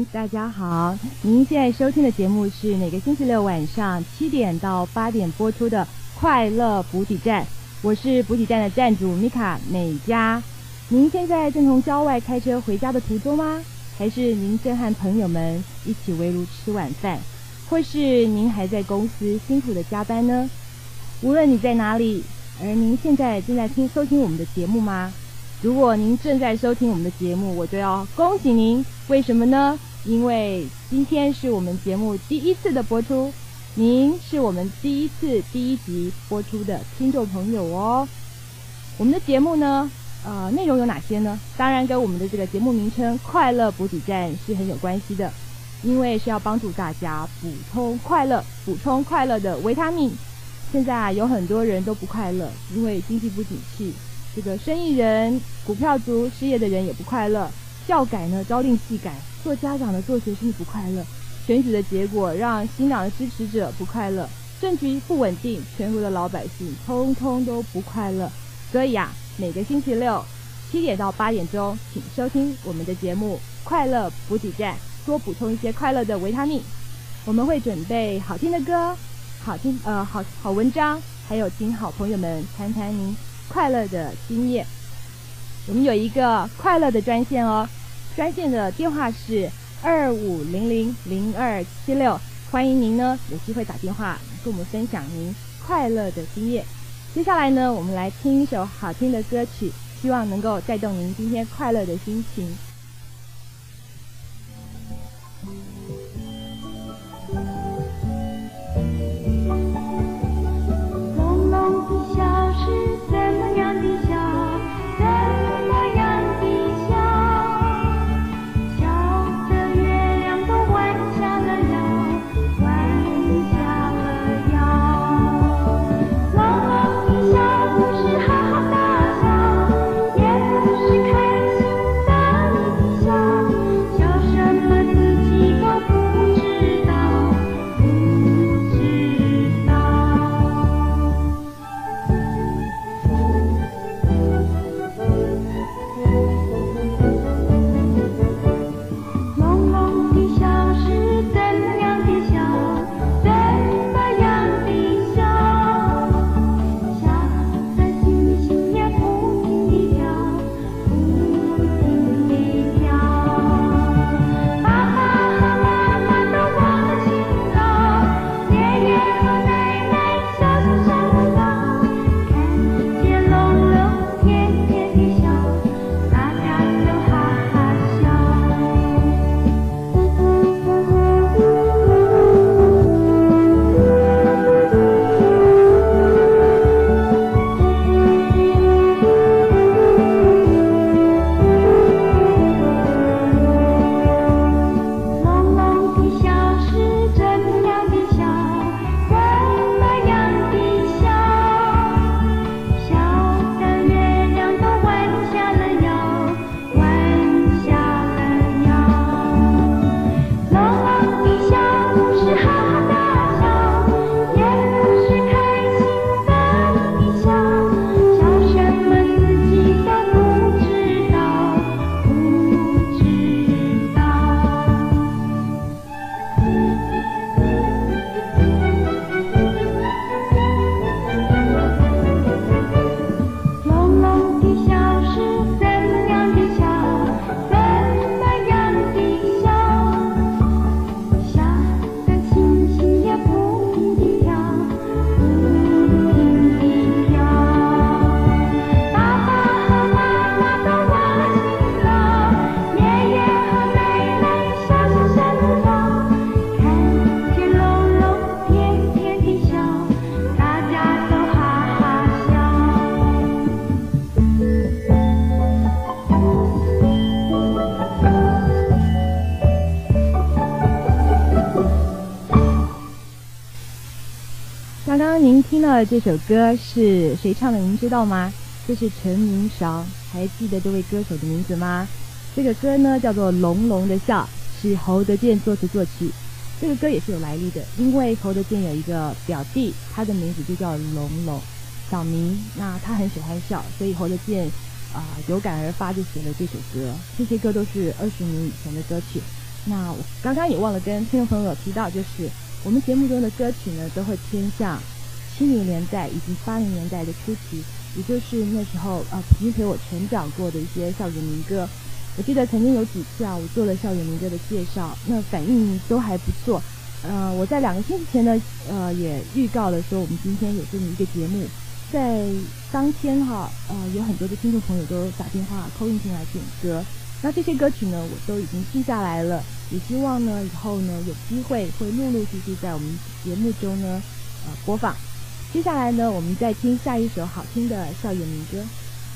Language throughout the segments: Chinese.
大家好，您现在收听的节目是每个星期六晚上7点到8点播出的快乐补给站，我是补给站的站主米卡美嘉。您现在正从郊外开车回家的途中吗？还是您正和朋友们一起围炉吃晚饭，或是您还在公司辛苦的加班呢？无论你在哪里，而您现在正在收听我们的节目吗？如果您正在收听我们的节目，我就要恭喜您。为什么呢？因为今天是我们节目第一次的播出，您是我们第一集播出的听众朋友哦。我们的节目呢，内容有哪些呢？当然跟我们的这个节目名称快乐补给站是很有关系的，因为是要帮助大家补充快乐的维他命。现在有很多人都不快乐，因为经济不景气，这个生意人、股票族、失业的人也不快乐，教改呢朝令夕改，做家长的、做学生不快乐，选举的结果让新党的支持者不快乐，政局不稳定，全国的老百姓通通都不快乐。所以每个星期六7点到8点钟，请收听我们的节目快乐补给站，多补充一些快乐的维他命。我们会准备好听的歌，好文章，还有请好朋友们谈谈您快乐的经验。我们有一个快乐的专线哦，专线的电话是25000276，欢迎您呢有机会打电话跟我们分享您快乐的经验。接下来呢，我们来听一首好听的歌曲，希望能够带动您今天快乐的心情。 朦胧的笑是怎么样的笑，怎么样的笑，笑着月亮都弯下了腰，弯下了腰。朦胧的笑不是哈哈大笑，也不是开心的笑，笑什么自己都不知道，不知道。朦胧的笑是怎么样的笑，怎么样的笑，笑得星星也不停地跳，不停地跳。爸爸和妈妈都忘了勤劳，爷爷和奶奶笑着笑着老，看见龙龙甜甜的笑，大家都哈哈笑。朦胧的笑是怎么样的笑，怎么样的笑，笑得月亮都弯下了腰，弯下了腰。朦胧的笑不是哈哈大笑，也不是开心的笑，笑什么自己都不知道，不知道。朦胧的笑是怎么样的笑，怎么样的笑，笑得星星也不停地跳，不停地跳。爸爸和妈妈都忘了勤劳，爷爷和奶奶笑着笑着老，看见龙龙甜甜的笑，大家都哈哈笑。 刚刚您听到的这首歌是谁唱的？您知道吗？这是陈明韶，还记得这位歌手的名字吗？这个歌呢叫做《龙龙的笑》，是侯德健作词作曲。这个歌也是有来历的，因为侯德健有一个表弟，他的名字就叫龙龙，小明，那他很喜欢笑，所以侯德健有感而发就写了这首歌。这些歌都是20年以前的歌曲。 那我刚刚也忘了跟听众朋友提到，就是我们节目中的歌曲呢，都会偏向70年代以及80年代的初期，也就是那时候曾经陪我成长过的一些校园民歌。我记得曾经有几次我做了校园民歌的介绍，那反应都还不错。我在2个星期前呢，也预告了说我们今天有这么一个节目，在当天有很多的听众朋友都打电话call in进来点歌。那这些歌曲呢，我都已经记下来了，也希望呢以后呢有机会会陆陆续续在我们节目中呢播放。接下来呢，我们再听下一首好听的校园民歌。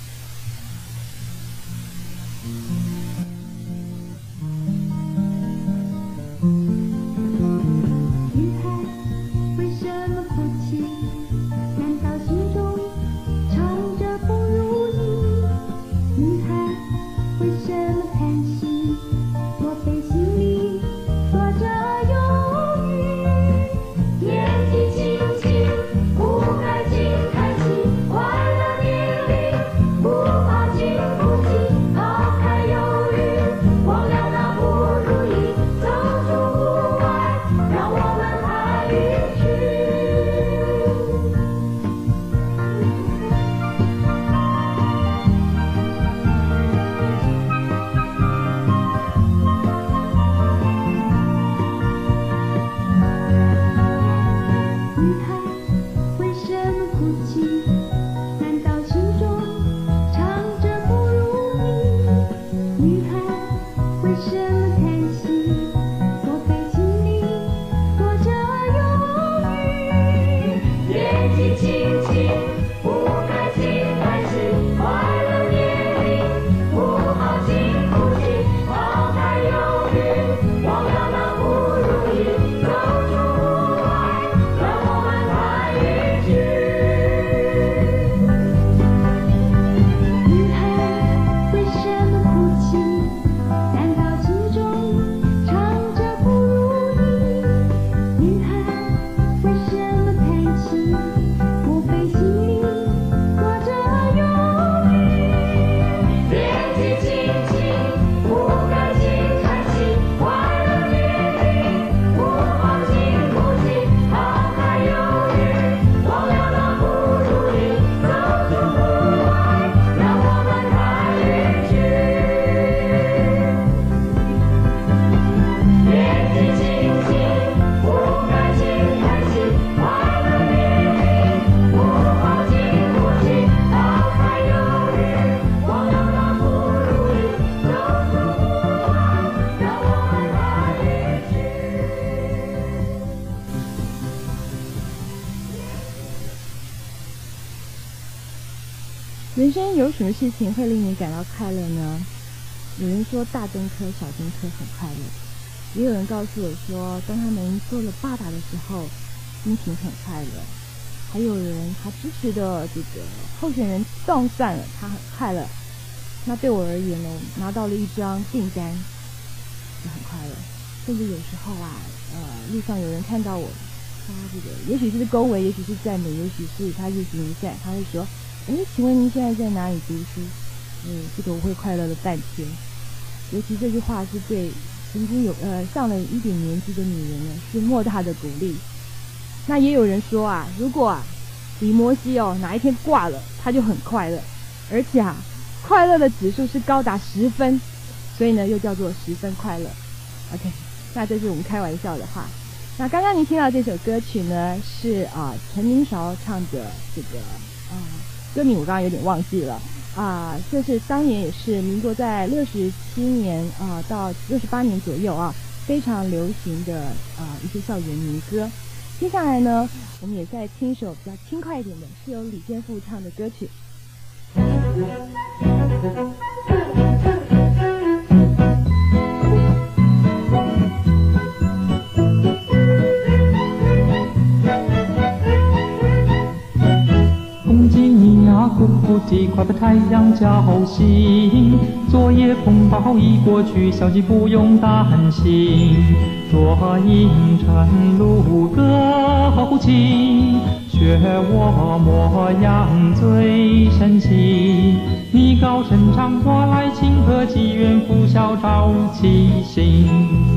人生有什么事情会令你感到快乐呢？有人说大登科、小登科很快乐，也有人告诉我说，当他们做了爸爸的时候，心情很快乐。还有人他支持的这个候选人当选了，他很快乐。那对我而言呢，拿到了一张订单，就很快乐。甚至有时候路上有人看到我，他这个也许是恭维，也许是赞美，也许是他日行一善，他会说：“请问您现在在哪里读书？”这个我会快乐了半天。尤其这句话是对曾经有上了一点年纪的女人呢，是莫大的鼓励。那也有人说如果李摩西哪一天挂了，他就很快乐，而且快乐的指数是高达10分，所以呢又叫做10分快乐。OK， 那这是我们开玩笑的话。那刚刚您听到这首歌曲呢，是陈明韶唱的这个歌名我刚刚有点忘记了这是当年也是民国在67年到68年左右非常流行的一些校园民歌。接下来呢，我们也再听一首比较轻快一点的，是由李健富唱的歌曲。 公鸡呀，公不及，快把太阳叫醒。昨夜风暴已过去，小鸡不用担心。若阴沉露歌后情，学我模样最神奇。你高声唱，我来庆贺，机缘拂晓照七星。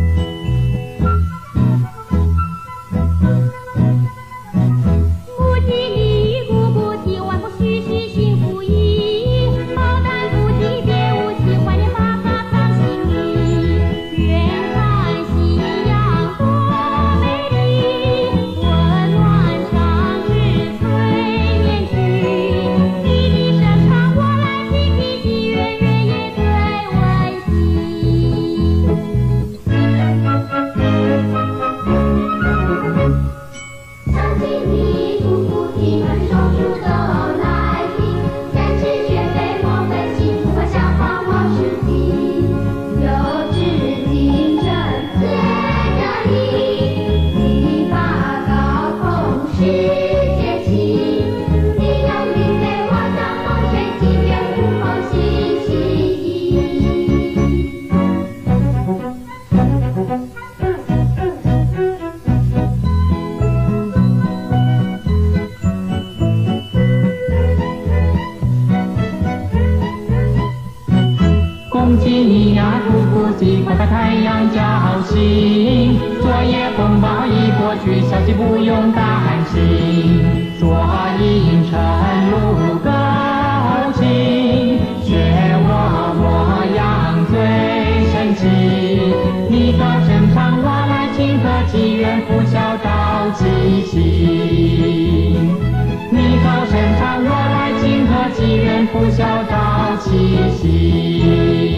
恭喜你呀，不顾及，快把太阳叫醒。昨夜风暴已过去，小鸡不用担心。昨阴沉露高情，学我模样最神奇。你高声唱，我来庆贺，机缘拂晓照七星。你高声唱，我来庆贺，机缘拂晓照七星。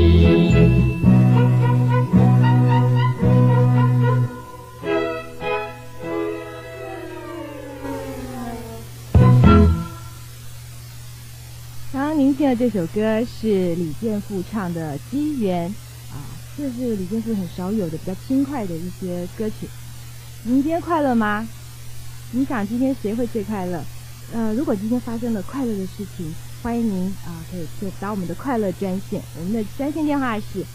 刚刚您听的这首歌是李健富唱的《机缘》啊，这是李健富很少有的比较轻快的一些歌曲。您今天快乐吗？你想今天谁会最快乐？如果今天发生了快乐的事情，欢迎您可以打我们的快乐专线，我们的专线电话是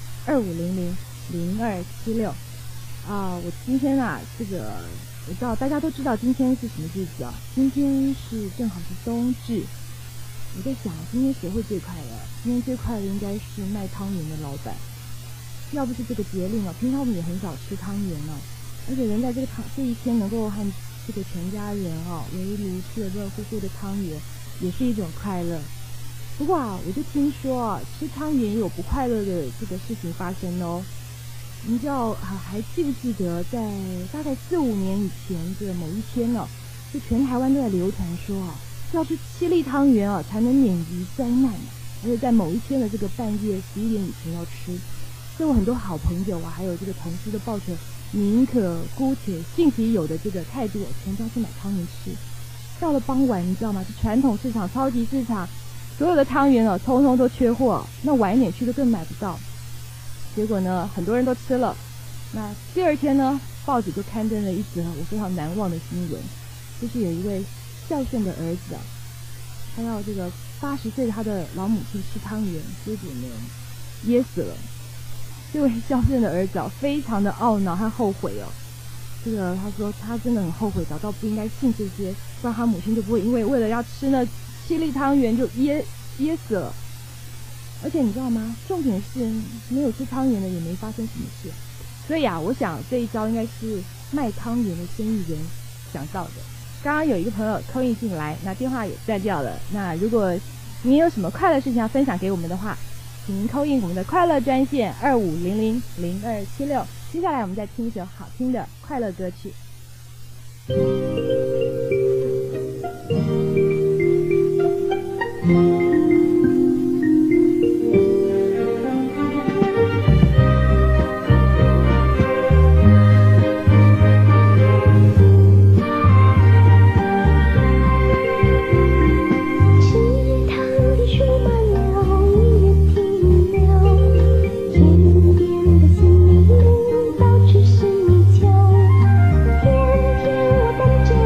2500-0276。我今天我知道大家都知道今天是什么日子啊？今天正好是冬至。我在想，今天谁会最快乐？今天最快乐应该是卖汤圆的老板。要不是这个节令啊，平常我们也很少吃汤圆啊，而且人在这一天能够和这个全家人围炉吃了热乎乎的汤圆，也是一种快乐。不过我就听说吃汤圆也有不快乐的这个事情发生哦。你知道还记不记得在大概4-5年以前的某一天呢，就全台湾都在流传说要吃7粒汤圆才能免于灾难，而且在某一天的这个半夜11点以前要吃。所以我很多好朋友还有这个同事都抱着宁可姑且信其有的这个态度全家去买汤圆吃。到了傍晚，你知道吗？这传统市场、超级市场所有的汤圆通通都缺货，那晚一点去就更买不到。结果呢，很多人都吃了。那第二天呢，报纸就刊登了一则我非常难忘的新闻，就是有一位孝顺的儿子他要这个80岁的他的老母亲吃汤圆，结果呢噎死了。这位孝顺的儿子非常的懊恼和后悔他说他真的很后悔，早到不应该信这些，不然他母亲就不会因为了要吃那7粒汤圆就噎死了。而且你知道吗？重点是没有吃汤圆的也没发生什么事。所以我想这一招应该是卖汤圆的生意人想到的。刚刚有一个朋友call in进来，那电话也断掉了。那如果你有什么快乐事情要分享给我们的话，请您call in我们的快乐专线2500-0276。接下来我们再听一首好听的快乐歌曲。 甜甜我等着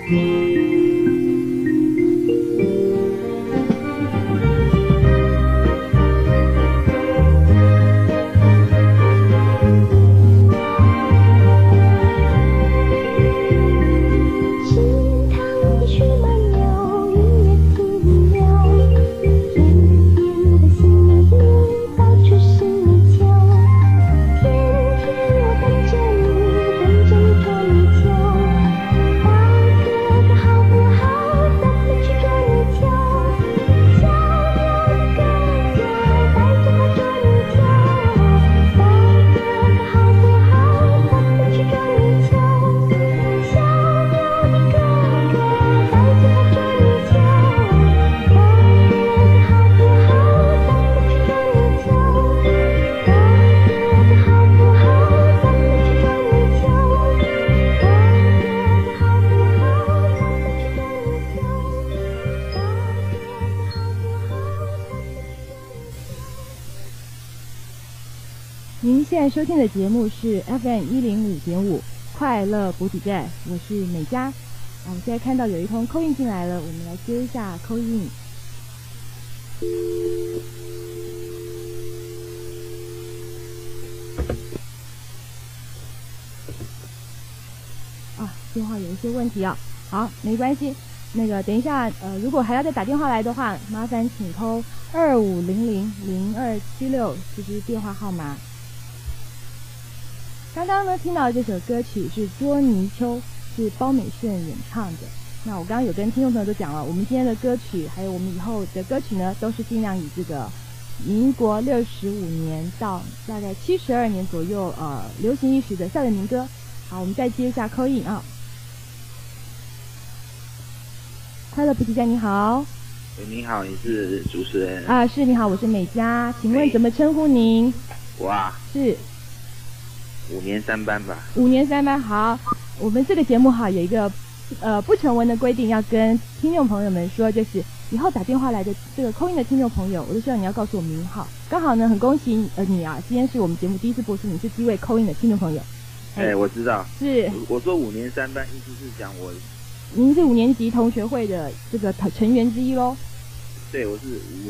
您现在收听的节目是 FM 105.5快乐补给站，我是美嘉。我现在看到有一通call in进来了，我们来接一下call in。电话有一些问题啊，好，没关系。那个等一下，如果还要再打电话来的话，麻烦请call25000276，这是电话号码。刚刚呢听到的这首歌曲是《捉泥鳅》，是包美顺演唱的。那我刚刚有跟听众朋友都讲了，我们今天的歌曲还有我们以后的歌曲呢，都是尽量以这个民国65年到大概72年左右流行一时的校园民歌。好，我们再接一下call in啊。快乐补给站，你好。 你好，你是主持人啊？是，你好，我是美嘉，请问怎么称呼您？ 我啊， 是 5年3班吧。 5年3班，好。我们这个节目哈有一个不成文的规定，要跟听众朋友们说，就是以后打电话来的这个call in的听众朋友，我就希望你要告诉我名号。刚好呢，很恭喜你啊，今天是我们节目第一次播出，你是第一位call in的听众朋友。 我知道。 是。 我说5年3班，意思是讲我。 您是5年级同学会的这个成员之一咯。 对，我是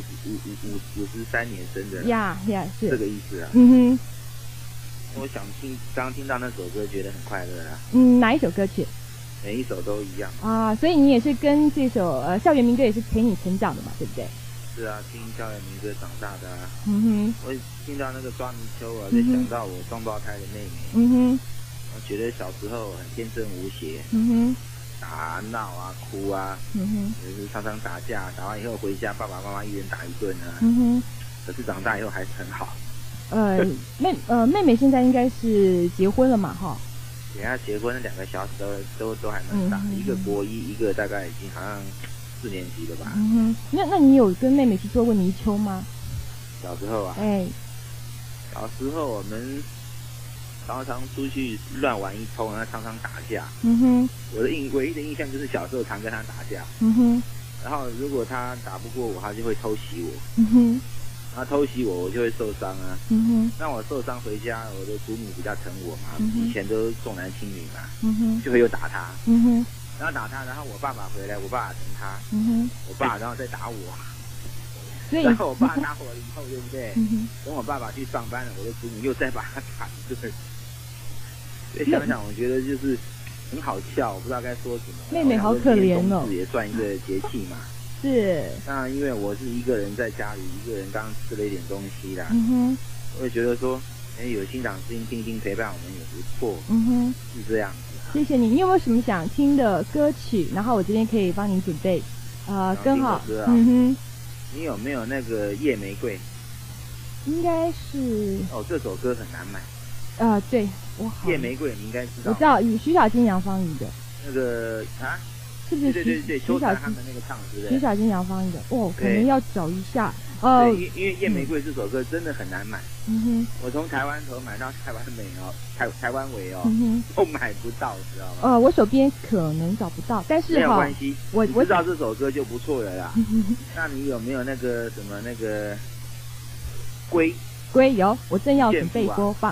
53年生的。 呀，是这个意思啊。 嗯哼。 我想刚听到那首歌，觉得很快乐啊。 哪一首歌曲？ 每一首都一样啊，所以你也是跟这首校园民歌也是陪你成长的嘛，对不对？ 是啊，听校园民歌长大的啊。我听到那个抓泥鳅啊，就想到我双胞胎的妹妹。我觉得小时候很天真无邪。打闹啊，哭啊，就是常常打架，打完以后回家，爸爸妈妈一人打一顿啊。可是长大以后还是很好。 妹妹现在应该是结婚了嘛，哈？ 给她结婚，2个小时都还蛮大，一个国一，一个大概已经好像4年级了吧。 那你有跟妹妹去捉过泥鳅吗？ 小时候啊。小时候我们常常出去乱玩一通，然后常常打架。我的唯一的印象就是小时候常跟他打架。然后如果他打不过我，他就会偷袭我。他偷袭我，我就会受伤啊。那我受伤回家，我的祖母比较疼我嘛，以前都重男轻女嘛，就会又打他。然后打他，然后我爸爸回来，我爸爸疼他。我爸然后再打我。然后我爸打我了以后，对不对？等我爸爸去上班了，我的祖母又再把他打一顿。所以想想，我觉得就是很好笑，我不知道该说什么。 妹妹好可怜哦。 也算一个节气嘛。 是。那因为我是一个人在家里，一个人刚吃了一点东西啦。我也觉得说，有欣赏声音听听，陪伴我们也不错。是这样子。 谢谢你。你有没有什么想听的歌曲？然后我这边可以帮您准备。刚好。你有没有那个夜玫瑰？ 应该是。 这首歌很难买。 对，我好。 夜玫瑰你应该知道。 我知道，徐小菁、杨芳仪的。 那个啊。 是不是对，邱达他们那个唱的，对不对？ 徐小菁、杨芳仪的，可能要找一下。 因为夜玫瑰这首歌真的很难买。我从台湾头买到台湾尾台湾尾都买不到，知道吗？ 我手边可能找不到，但是没有关系， 我知道这首歌就不错了啦。那你有没有那个什么那个龟有？我正要准备播放。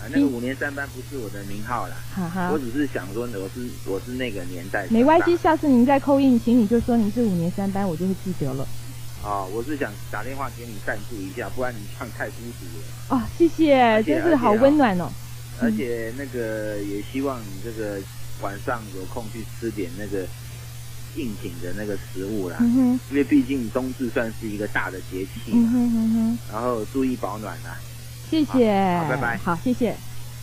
那个5年3班不是我的名号啦，我只是想说我是那个年代。 没关系，下次您再扣印，请你就说您是5年3班，我就会记得了。 我是想打电话给你赞助一下，不然你这样太孤独了。 谢谢，真是好温暖哦。 而且那个也希望你这个晚上有空去吃点那个应景的那个食物啦，因为毕竟冬至算是一个大的节气，然后注意保暖啦。 谢谢， 好，拜拜。 好，谢谢。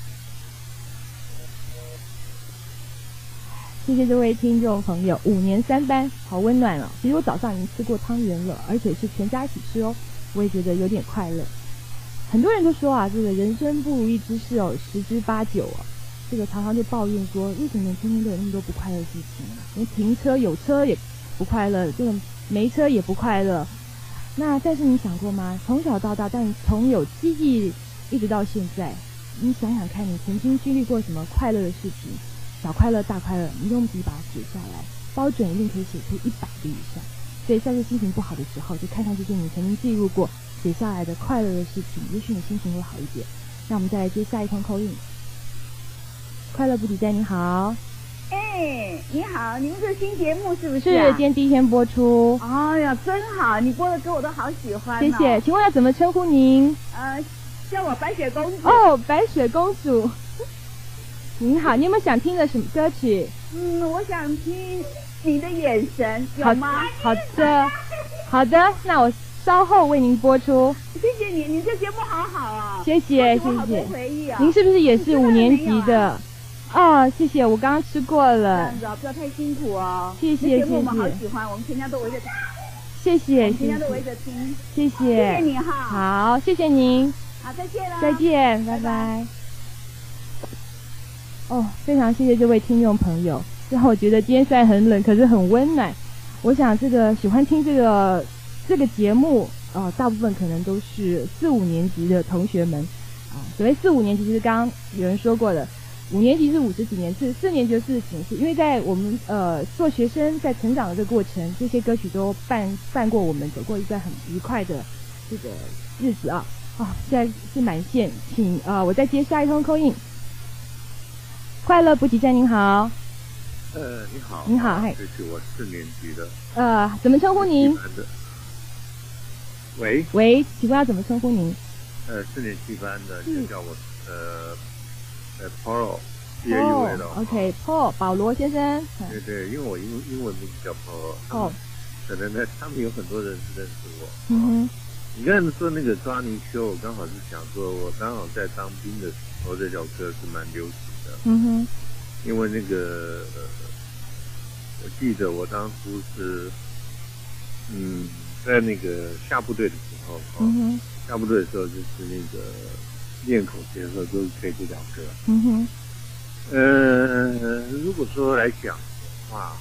谢谢这位听众朋友，5年3班，好温暖哦。其实我早上已经吃过汤圆了，而且是全家一起吃哦，我也觉得有点快乐。很多人都说这个人生不如意之事10之8九这个常常就抱怨说，为什么天天都有那么多不快乐的事情呢？连停车有车也不快乐，这个没车也不快乐。那但是你想过吗？从小到大，但从有记忆一直到现在，你想想看，你曾经经历过什么快乐的事情？小快乐、大快乐，你用笔把它写下来，包准一定可以写出100个以上。所以下次心情不好的时候，就看看这些你曾经记录过、写下来的快乐的事情，也许你心情会好一点。那我们再来接下一通call in。快乐补给站，你好。 你好，你们这新节目是不是？ 是，今天第1天播出。 哎呀，真好，你播的歌我都好喜欢。 谢谢，请问要怎么称呼您？ 叫我白雪公主。 白雪公主。您好，你有没有想听的什么歌曲？ 我想听你的眼神，有吗？ 好的，那我稍后为您播出。 谢谢你，你这节目好好谢谢。 好多回忆您是不是也是5年级的？谢谢，我刚刚吃过了。 这样子不要太辛苦哦。 谢谢。 节目我们好喜欢，我们全家都围着听。 谢谢， 全家都围着听。 谢谢你哈。 好，谢谢您。 好，再见了。 再见，拜拜。非常谢谢这位听众朋友。然后我觉得今天虽然很冷，可是很温暖。我想这个喜欢听这个节目，大部分可能都是4、5年级的同学们。所谓4、5年级，就是刚刚有人说过的，5年级是50几年次，4年级就40几年次。因为在我们做学生在成长的这个过程，这些歌曲都伴过我们走过一段很愉快的这个日子啊。现在是满线，请我再接下一通call in。快乐补给站，您好。 你好。 您好，嗨。 这是我4年级的。 怎么称呼您？ 喂， 请问要怎么称呼您 ？4年级班的，就叫我Paul， PAUL 的。 OK， Paul 保罗先生。 对，因为我英文名字叫 Paul。可能呢，他们有很多人是认识我。你刚才说那个抓泥鳅，我刚好是想说，我刚好在当兵的时候，这首歌是蛮流行的。因为那个我记得我当初是在那个下部队的时候，下部队的时候就是那个练口诀的时候都是吹这条歌。如果说来讲的话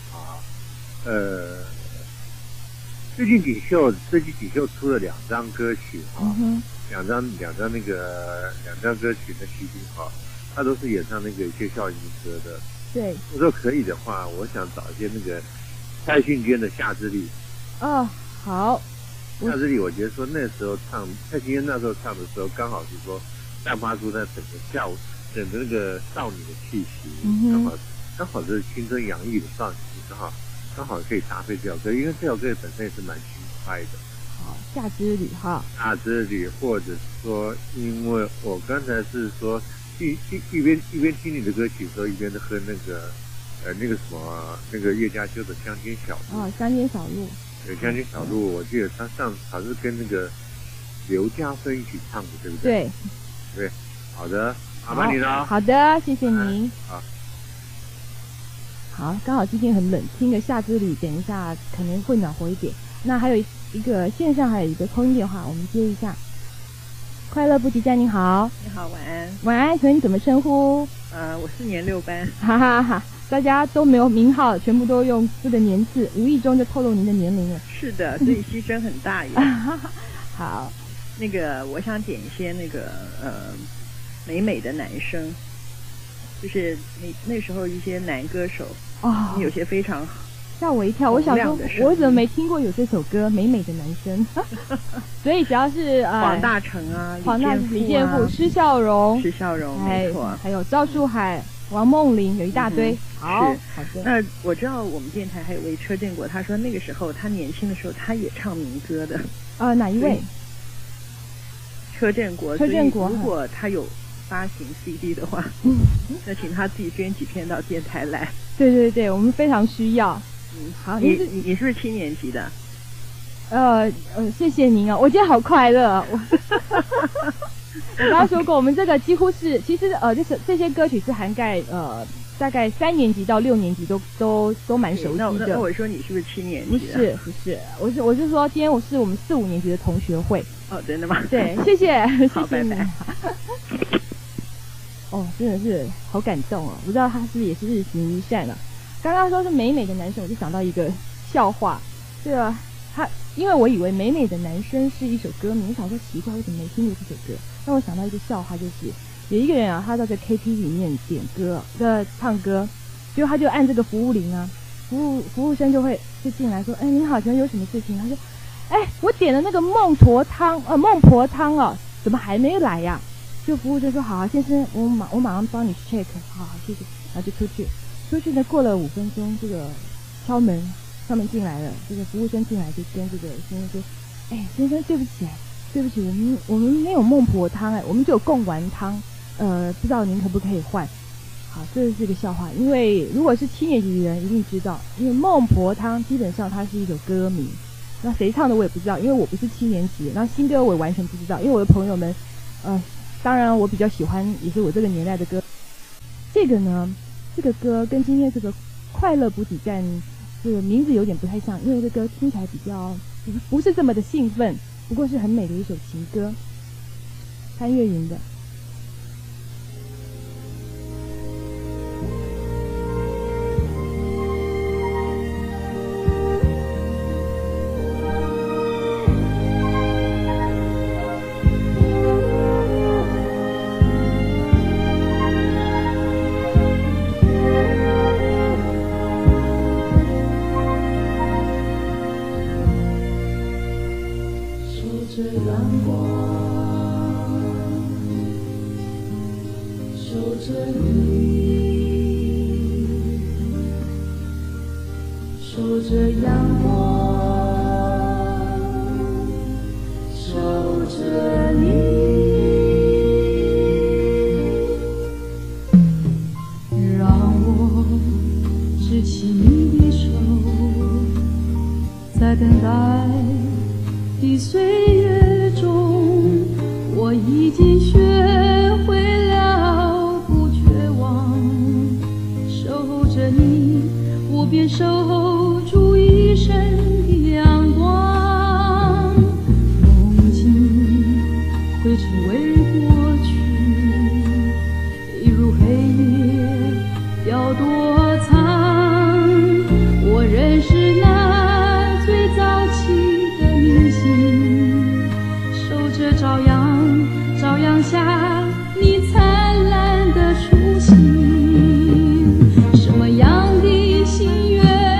最近锦绣出了2张歌曲两张歌曲的曲目他都是演唱那个谢孝仪歌的。 对， 我说可以的话，我想找一些那个蔡幸娟的《夏之里》。 好。 夏之里，我觉得说那时候蔡幸娟那时候唱的时候，刚好是说散发出他整个那个少女的气息，刚好是青春洋溢的少女，刚好可以搭配这首歌，因为这首歌本身也是蛮轻快的。 夏之里夏之里，或者说，因为我刚才是说一边听你的歌曲的时候，一边喝那个那个叶嘉修的《乡间小路》。 乡间小路。 对，乡间小路，我记得他好像是跟那个刘嘉芬一起唱的，对不对？对，好的，麻烦你了。 好的，谢谢您。好，刚好今天很冷，听个夏之里，等一下可能会暖和一点。那还有一个线上还有一个空电话，我们接一下。快乐补给站，你好。 你好，晚安。 晚安，请问你怎么称呼？ 我是年6班。 哈哈哈，大家都没有名号，全部都用这个年次，无意中就透露您的年龄了。 是的，所以牺牲很大耶。 好， 那个我想点一些那个美的男生，就是那时候一些男歌手，有些非常吓我一跳，我想说我怎么没听过有这首歌《美美的男生》所以只要是黄大成啊， 李健富、施孝荣， 没错， 还有赵树海、王梦玲，有一大堆。好的。 那我知道我们电台还有位车建国，他说那个时候他年轻的时候他也唱民歌的。 哪一位？ 车建国。如果他有发行 CD 的话，那请他自己编几篇到电台来。 对，我们非常需要。好， 你是不是7年级的？ 谢谢您啊，我今天好快乐。我刚刚说过，我们这个几乎是，其实就是这些歌曲是涵盖大概3年级到6年级都蛮熟悉的。 那我说你是不是7年级的？不是，我是说今天我们4、5年级的同学会。 哦，真的吗？ 对，谢谢。 好，拜拜。 真的是好感动哦！不知道他是不是也是日行一善了。刚刚说是美美的男生，我就想到一个笑话。因为我以为美美的男生是一首歌名，我想说奇怪，我怎么没听过这首歌？那我想到一个笑话，就是有一个人啊，他在这 KTV 里面点歌唱歌，结果他就按这个服务铃啊，服务生就进来说，您好，请问有什么事情？他说，我点了那个孟婆汤哦，怎么还没来呀？就服务生说，好，先生，我马上帮你 check， 好，谢谢，然后就出去呢，过了5分钟，这个敲门进来了，这个服务生进来就跟这个先生说，先生，对不起，我们没有孟婆汤我们只有贡丸汤，不知道您可不可以换？好，这是个笑话，因为如果是7年级的人一定知道，因为孟婆汤基本上它是一首歌名，那谁唱的我也不知道，因为我不是7年级，然后新歌我也完全不知道，因为我的朋友们，当然我比较喜欢也是我这个年代的歌。这个歌跟今天这个快乐补给站这个名字有点不太像，因为这歌听起来比较不是这么的兴奋，不过是很美的一首情歌，潘越云的。 什么样的心愿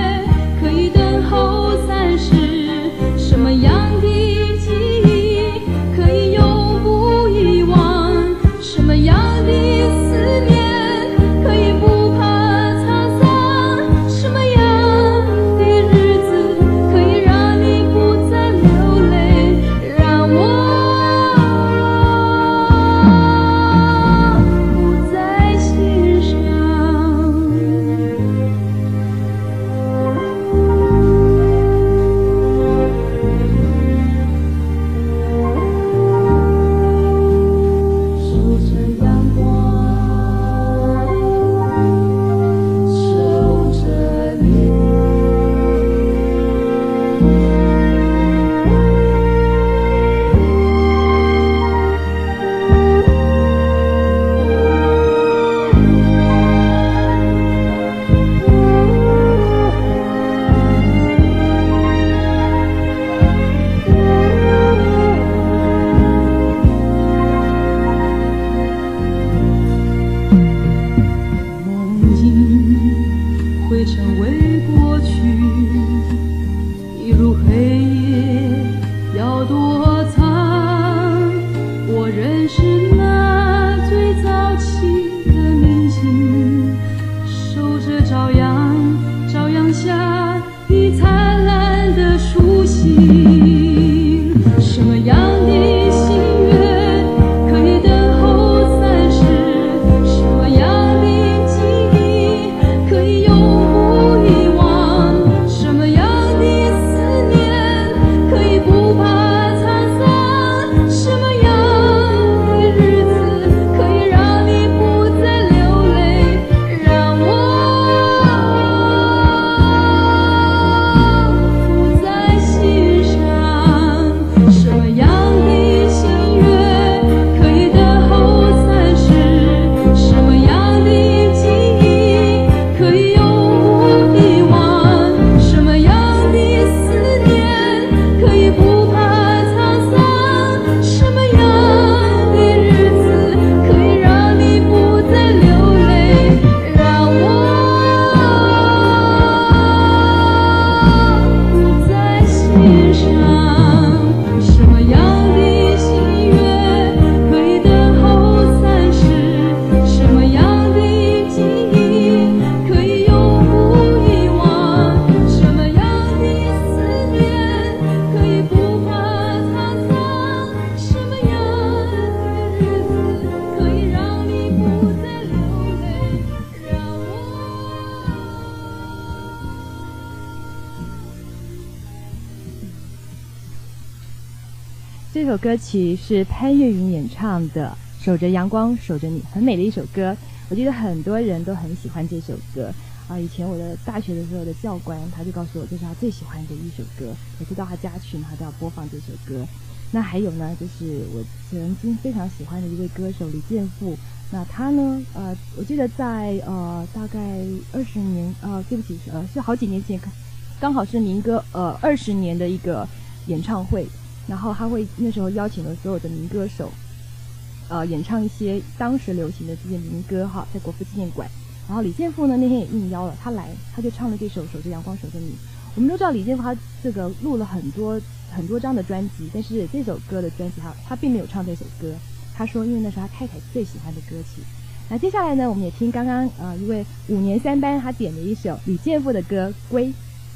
这首歌曲是潘越云演唱的《守着阳光守着你》，很美的一首歌。我记得很多人都很喜欢这首歌以前我的大学的时候的教官他就告诉我这是他最喜欢的一首歌，每次到他家去他都要播放这首歌。那还有呢，就是我曾经非常喜欢的一位歌手李健富，那他呢我记得在大概20年对不起是好几年前，刚好是民歌20年的一个演唱会，然后他会那时候邀请了所有的民歌手演唱一些当时流行的这些民歌在国父纪念馆。然后李健富呢那天也应邀了他来，他就唱了这首《守着阳光守着你》。我们都知道李健富他这个录了很多张的专辑，但是这首歌的专辑他并没有唱这首歌，他说因为那是他太太最喜欢的歌曲。那接下来呢，我们也听刚刚一位5年3班他点的一首李健富的歌《归》。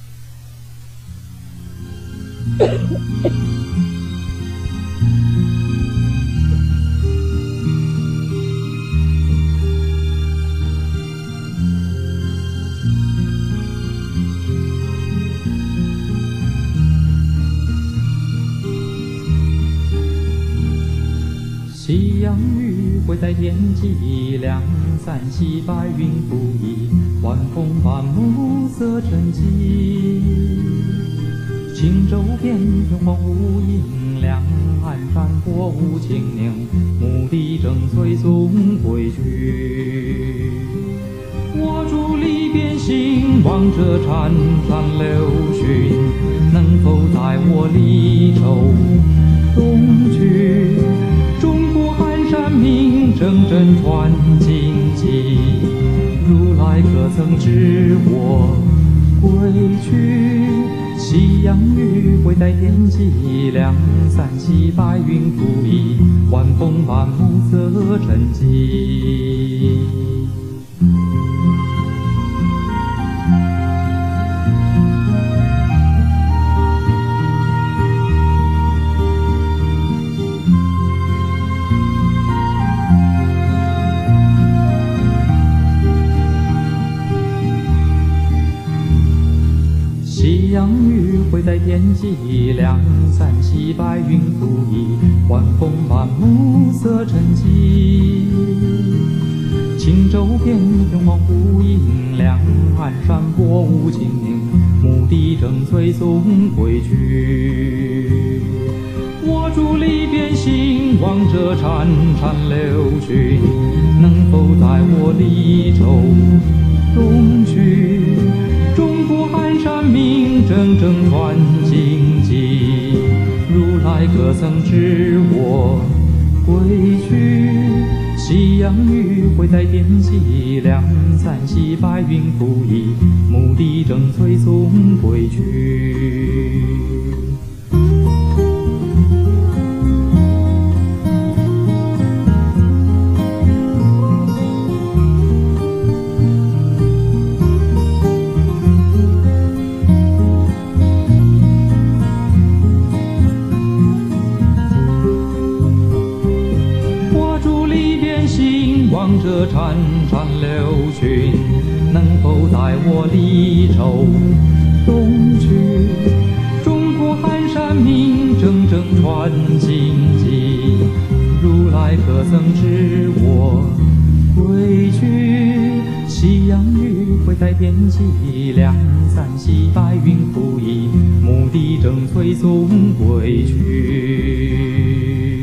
夕阳余晖在天际，两散西白云浮移，晚风把暮色沉寂。轻舟边远荒无影，两岸山波无情凝，牧笛正催送归去。我伫篱边心，望着潺潺流讯，能否在我离愁东去？山明铮铮传荆棘，如来可曾知我归去？夕阳余晖在天际，两散西白云浮移，晚风把暮色沉寂。夕阳余晖在天际，两散西白云浮移，晚风把暮色沉寂。轻舟边远荒无影，两岸山波无情凝，牧笛正催送归去。我伫篱边心，望着潺潺流讯，能否在我离愁东去？中国寒山明铮铮传荆棘，如来可曾知我归去？夕阳余晖在天际，两散西白云浮移，牧笛正催送归去。望着潺潺流讯，能否在我离愁东去？中国寒山明铮铮传荆棘，如来可曾知我归去？夕阳余晖在天际，两散西白云浮移，牧笛正催送归去。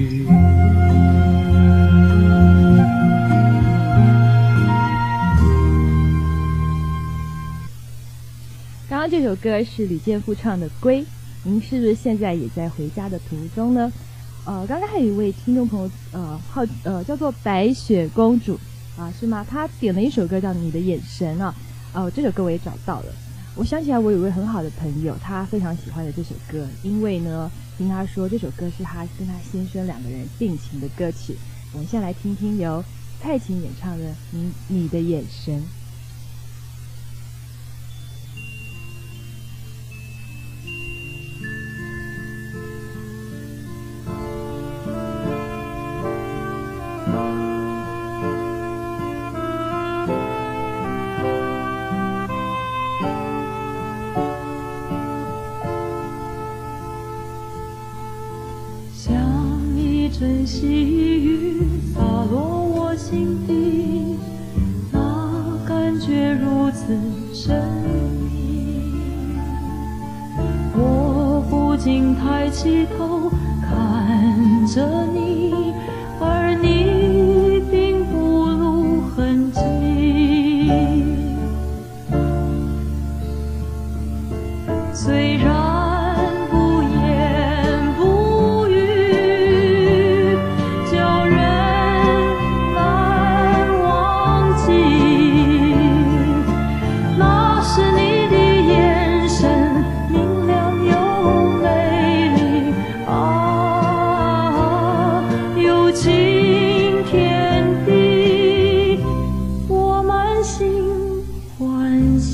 刚刚这首歌是李健富唱的《归》，您是不是现在也在回家的途中呢？刚刚还有一位听众朋友，叫做白雪公主是吗？他点了一首歌叫《你的眼神》这首歌我也找到了。我想起来，我有一位很好的朋友，他非常喜欢的这首歌，因为呢，听他说这首歌是他跟他先生2个人定情的歌曲。我们先来听听由蔡琴演唱的《你的眼神》。 想阵细雨洒落我心底，那感觉如此神秘。我不禁抬起头看着你，而你并不露痕迹。虽然不言不语，叫人难忘记，那是你的眼神明亮又美丽啊，有情天地，我满心欢喜。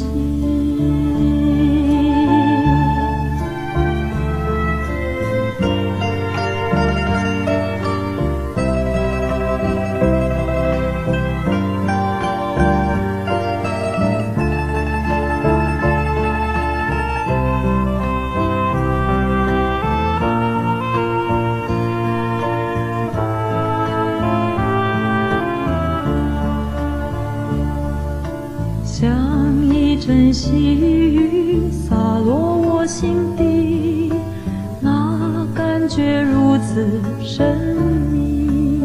像一阵细雨洒落我心底，那感觉如此神秘。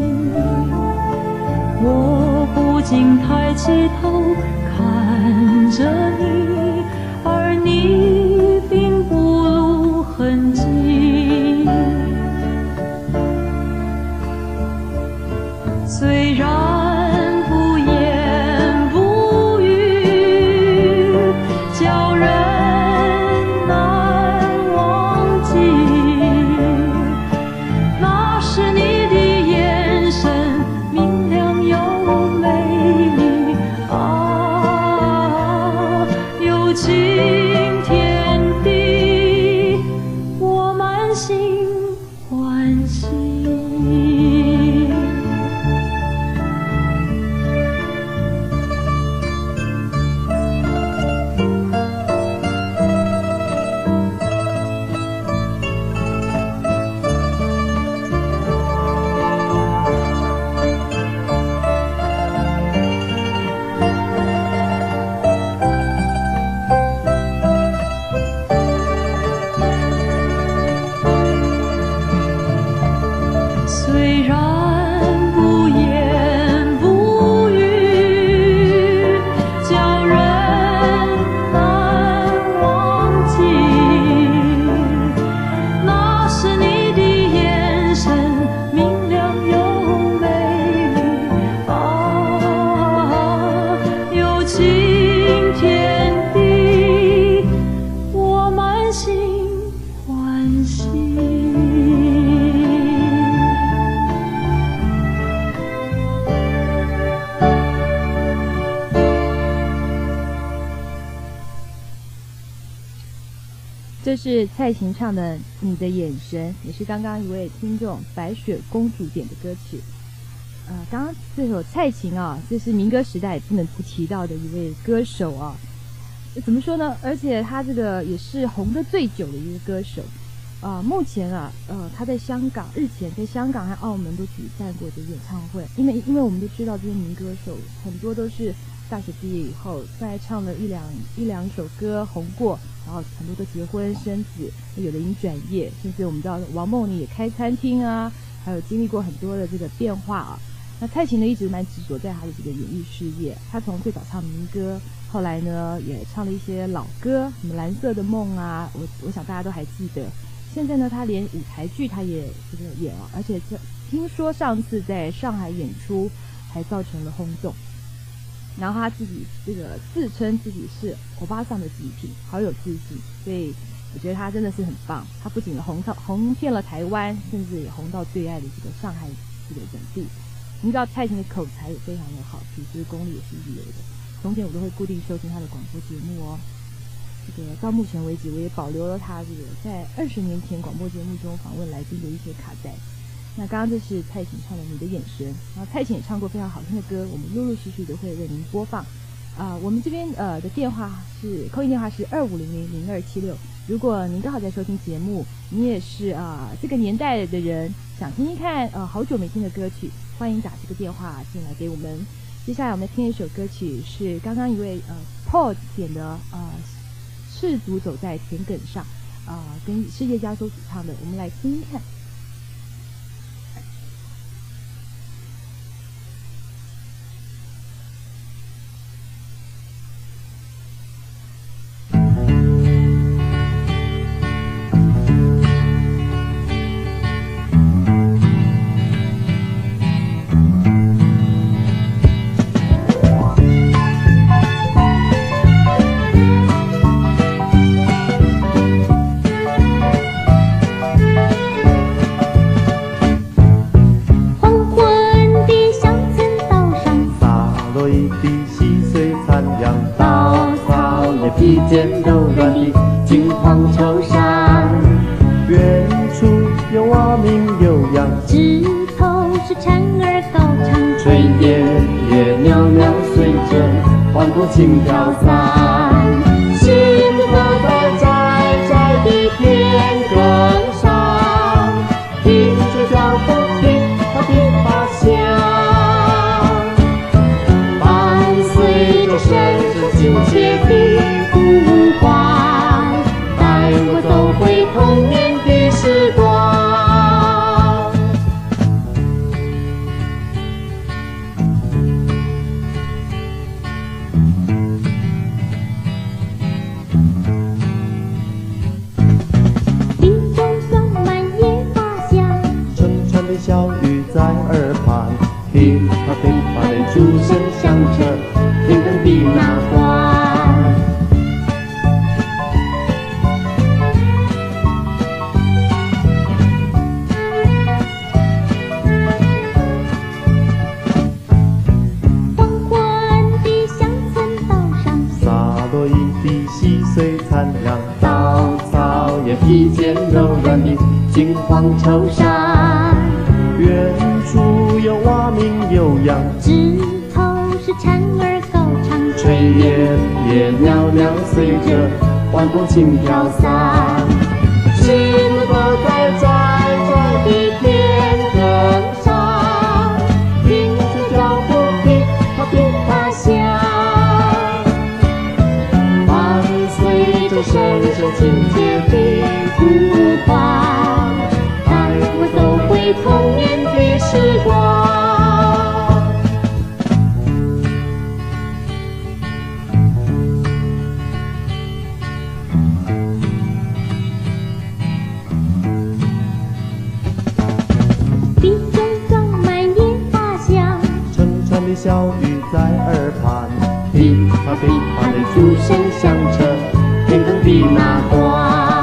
我不禁抬起头看着你，而你并不露痕迹。虽然不言不语，叫人难忘记，那是你的眼神明亮又美丽啊，有情天地，我满心欢喜。虽然不言不语，叫人难忘记，那是你的眼神明亮又美丽啊，有情天地，我满心欢喜。 这是蔡琴唱的《你的眼神》，也是刚刚一位听众白雪公主点的歌曲。刚刚这首蔡琴啊，这是民歌时代不能不提到的一位歌手啊。怎么说呢？而且他这个也是红得最久的一个歌手。目前啊，他在香港，日前在香港和澳门都举办过的演唱会。因为我们都知道这些民歌手很多都是大学毕业以后，再唱了一两首歌红过，然后很多都结婚生子，有的已经转业，甚至我们知道王梦妮也开餐厅啊，还有经历过很多的这个变化啊。那蔡琴呢一直蛮执着在她的这个演艺事业，她从最早唱民歌，后来呢也唱了一些老歌，什么蓝色的梦啊，我想大家都还记得。现在呢她连舞台剧她也这个演了，而且听说上次在上海演出还造成了轰动。然后他自己这个自称自己是欧巴桑的极品，好有自信，所以我觉得他真的是很棒。他不仅红遍了台湾，甚至也红到最爱的这个上海这个本地。你知道蔡琴的口才也非常的好，主持功力也是一流的。从前我都会固定收听他的广播节目哦。这个到目前为止，我也保留了他这个在20年前广播节目中访问来宾的一些卡带。那刚刚这是蔡琴唱的《你的眼神》，然后蔡琴也唱过非常好听的歌，我们陆陆续续的会为您播放。我们这边的电话是扣音电话是25000276， 如果您刚好在收听节目，你也是这个年代的人，想听听看好久没听的歌曲，欢迎打这个电话进来给我们。接下来我们听一首歌曲，是刚刚一位Paul 点的赤足走在田埂上，跟世界家所主唱的，我们来听听看。 轻飘散，星河在窄窄的天埂上，听着脚步噼啪噼啪响，伴随着深深亲切的呼唤，带我走回童年的时光。小雨在耳畔，噼啪噼啪的竹声响彻田埂的那端。黄昏的乡村道上，洒落一地细碎残阳，稻草也披件柔软的金黄绸衫。远处有蛙鸣悠扬，枝头是蝉儿高唱，炊烟也袅袅随着晚风轻飘散。星河在窄窄的天埂上，听着脚步噼啪噼啪响，伴随着深深亲切的呼唤，带我走回童年的时光。地中装满野花香，成串的小雨在耳畔，噼啪噼啪的竹声响彻田埂的那端。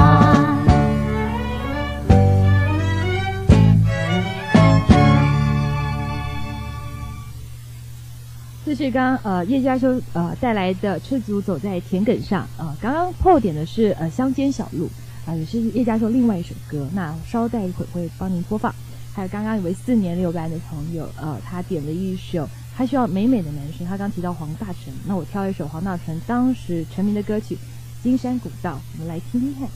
这是刚叶嘉修带来的赤足走在田埂上刚刚Paul点的是乡间小路也是叶嘉修另外一首歌，那稍待一会会帮您播放。还有刚刚有位4年6班的朋友他点了一首他需要美美的男生，他刚提到黄大成，那我挑一首黄大成当时成名的歌曲《金山古道》，我们来听听看。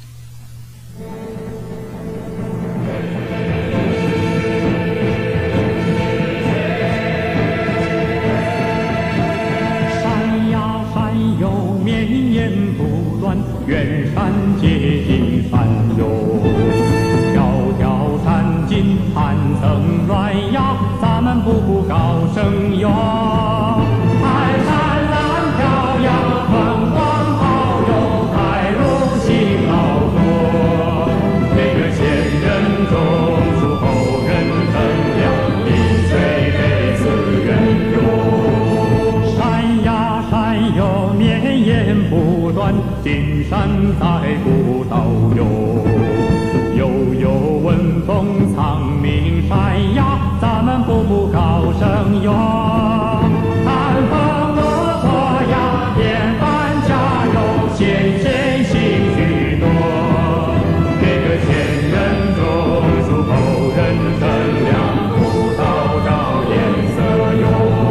有绵延不断，远山接近山哟，迢迢山径攀层乱崖，咱们步步高升哟。海蓝蓝飘扬，风光好哟，开路行好多。每个前人种树，后人乘凉，饮水杯自远哟。山呀山哟，绵延不断，金山在古道哟。悠悠闻风藏名山呀，咱们步步高升哟。看风骆驼呀，遍帆加油，险险行许多。给个前人种树，后人乘凉，古道照颜色哟。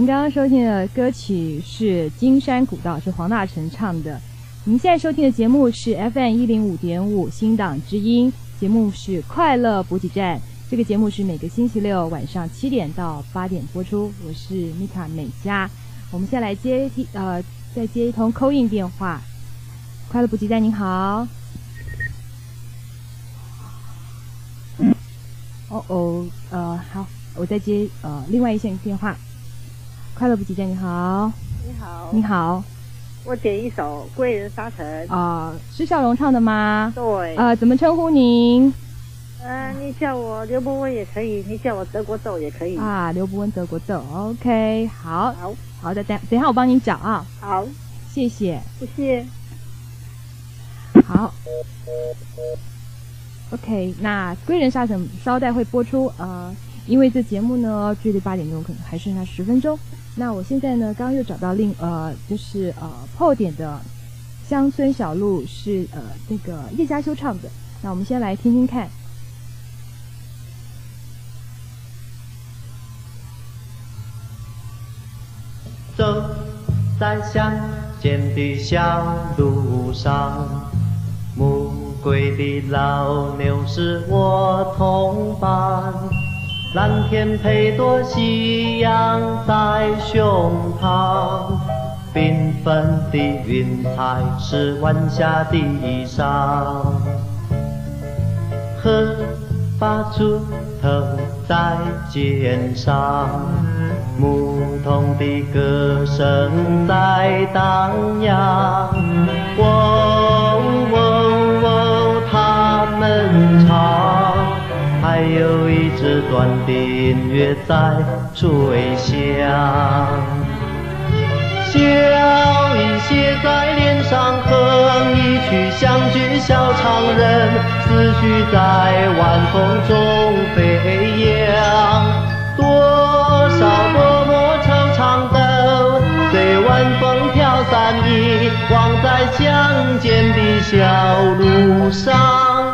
您刚刚收听的歌曲是《金山古道》，是黄大成唱的。您现在收听的节目是 FM105.5 新党之音，节目是快乐补给站。这个节目是每个星期六晚上7点到8点播出。我是米卡美嘉。我们现在来再接一通 call in 电话。快乐补给站，您好。好，我再接另外一线电话。快乐补给站，你好。 你好。 你好。 我点一首《归人沙城》。 是小龙唱的吗？ 对。 怎么称呼您？ 你叫我刘伯温也可以，你叫我德国豆也可以。 刘伯温德国豆 ，OK， 好。好的，等一下我帮您找啊。 好， 谢谢。 谢谢。 好。OK， 那归人沙城稍待会播出，因为这节目呢距离8点钟可能还剩下10分钟。那我现在呢刚刚又找到就是破点的乡村小路是那个叶嘉修唱的，那我们先来听听看。 走在乡间的小路上，暮归的老牛是我同伴，蓝天配朵夕阳在胸膛，缤纷的云彩是晚霞的衣裳，荷发锄头在肩上，牧童的歌声在荡漾，他们唱，还有一支短笛乐在吹响，笑意写在脸上，哼一曲相聚小唱人，思绪在晚风中飞扬，多少多么惆怅的随晚风飘散，遗忘在乡间的小路上。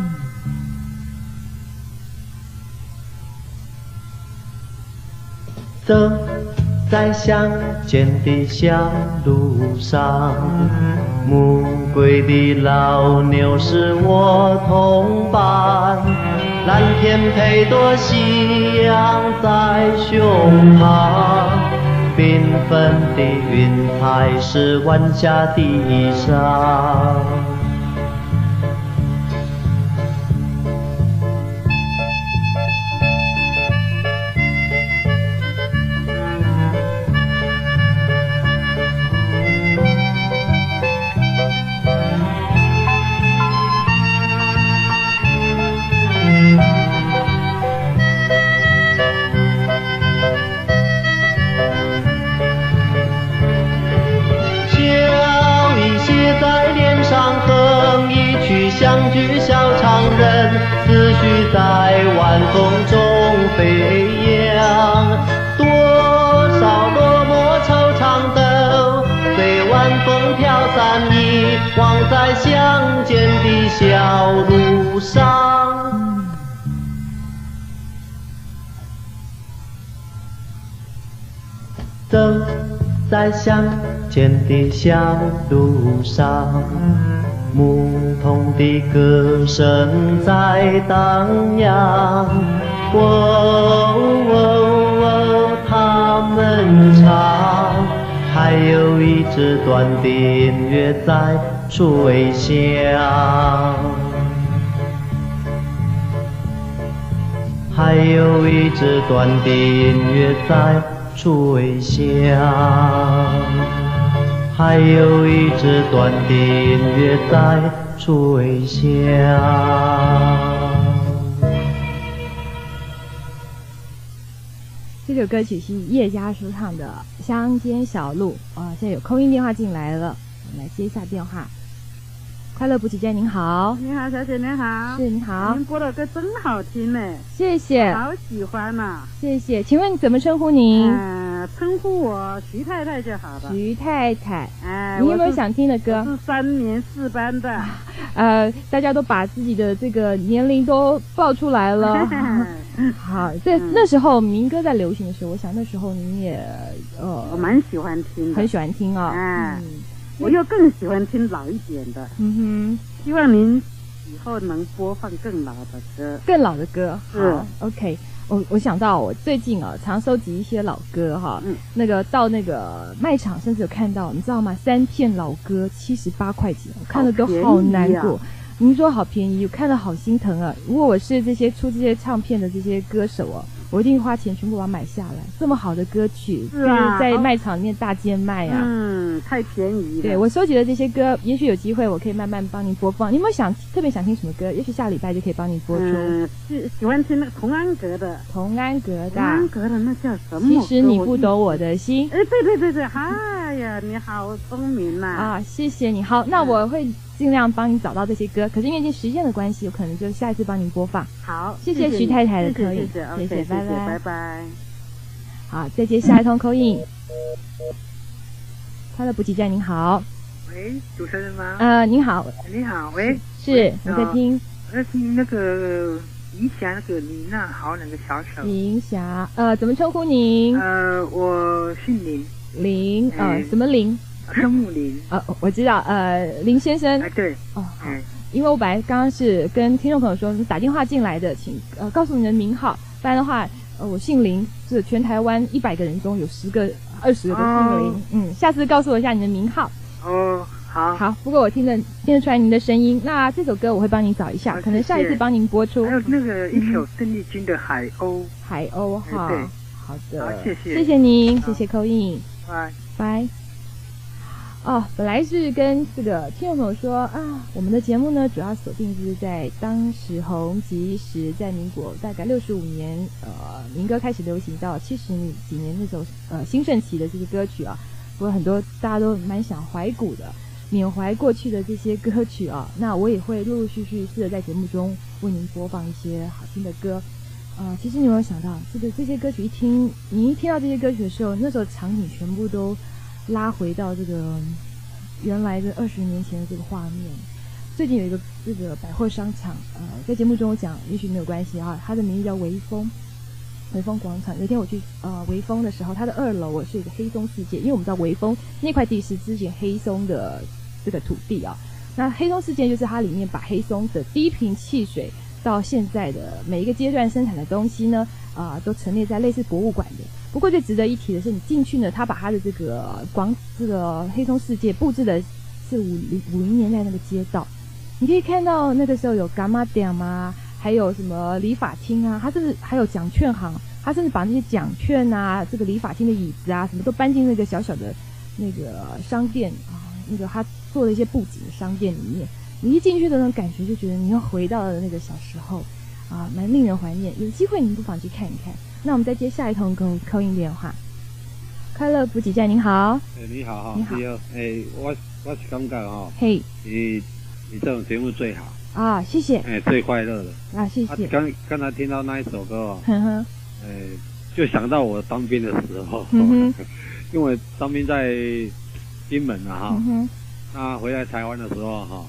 走在乡间的小路上，暮归的老牛是我同伴，蓝天配朵夕阳在胸膛，缤纷的云彩是晚霞的衣裳。相聚小唱人，思绪在晚风中飞扬，多少多么惆怅的随晚风飘散，遗忘在乡间的小路上。走在乡间的小路上，牧童的歌声在荡漾，他们唱，还有一支短笛乐在吹响，还有一支短笛乐在吹响，还有一支短笛乐在吹响。 这首歌曲是叶嘉修唱的《乡间小路》现在有call in电话进来了，我们来接一下电话。快乐补给站，您好。 你好，小姐，您好。 是，您好。 您播的歌真好听呢。 谢谢。 好喜欢呐。 谢谢。请问怎么称呼您？ 称呼我徐太太就好了。 徐太太。你有没有想听的歌？ 我是3年4班的。 大家都把自己的这个年龄都报出来了。 好，在那时候民歌在流行的时候，我想那时候您也我蛮喜欢听的， 很喜欢听啊。 我又更喜欢听老一点的。希望您以后能播放更老的歌。 更老的歌， 好 ，OK。我想到我最近常收集一些老歌哈，那个到那个卖场甚至有看到，你知道吗？3片老歌78块钱，我看了都好难过。您说好便宜，我看了好心疼啊！如果我是这些出这些唱片的这些歌手我一定花钱全部把它买下来。这么好的歌曲，就是在卖场里面大街卖啊， 太便宜了。 对，我收集的这些歌，也许有机会我可以慢慢帮您播放。你有没有特别想听什么歌？也许下礼拜就可以帮您播出。 喜欢听那个童安格的。 童安格的那叫什么？ 其实你不懂我的心。 对，哎呀，你好聪明呐！ 啊，谢谢你。好，那我会尽量帮你找到这些歌，可是因为时间的关系，我可能就下一次帮您播放。 好， 谢谢徐太太的口音，谢谢，拜拜。好，再接下一通口音。快乐补给站，您好。 喂，主持人吗？ 您好。 你好，喂。 是，我在听。 我在听那个林霞那个你那好那个小手。 林霞，怎么称呼您？ 我姓林。 林，什么林？ 生木林。 我知道，林先生。 对。 好。因为我本来刚刚是跟听众朋友说，你打电话进来的，请告诉你的名号，不然的话，我姓林，是全台湾100个人中有10个、20个都姓林。下次告诉我一下你的名号。 好。 好，不过我听得出来您的声音。那这首歌我会帮您找一下，可能下一次帮您播出。 还有那个一首邓丽君的《海鸥》。 海鸥，好。 对。 好的。 好， 谢谢您，谢谢扣印。 拜。 本来是跟这个听众朋友说我们的节目呢，主要锁定就是在当时红极一时，在民国大概65年，民歌开始流行到70几年那时候，兴盛期的这些歌曲啊，不过很多大家都蛮想怀古的，缅怀过去的这些歌曲啊，那我也会陆陆续续试着在节目中为您播放一些好听的歌。其实你有没有想到，这些歌曲你一听到这些歌曲的时候，那时候场景全部都拉回到这个原来的20年前的这个画面。最近有一个这个百货商场，在节目中我讲，也许没有关系啊，它的名字叫微风广场。有一天我去微风的时候，它的2楼是一个黑松世界，因为我们知道微风那块地是之前黑松的这个土地啊。那黑松世界就是它里面把黑松的低频汽水到现在的每一个阶段生产的东西呢，都陈列在类似博物馆的。不过最值得一提的是，你进去呢，他把他的这个黑松世界布置的是50年代那个街道，你可以看到那个时候有柑仔店啊，还有什么理发厅啊，他甚至还有奖券行，他甚至把那些奖券啊，这个理发厅的椅子啊，什么都搬进那个小小的那个商店啊，那个他做了一些布景的商店里面。你一进去的那种感觉，就觉得你又回到了那个小时候啊，蛮令人怀念。有机会你不妨去看一看。那我们再接下一通call in电话。快乐补给站，您好。 你好哈。 你好。 我是感觉哈， 嘿， 你这种节目最好啊，谢谢。 最快乐的啊，谢谢。 刚才听到那一首歌就想到我当兵的时候，因为当兵在金门啊哈，那回来台湾的时候哈，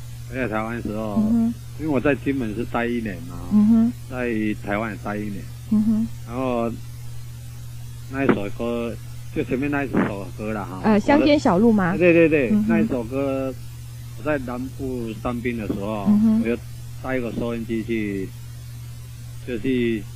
因为我在金门是待1年嘛，在台湾也待1年，然后那一首歌就前面那一首歌啦哈， 乡间小路吗？ 对，那一首歌我在南部当兵的时候，我就带一个收音机去，就去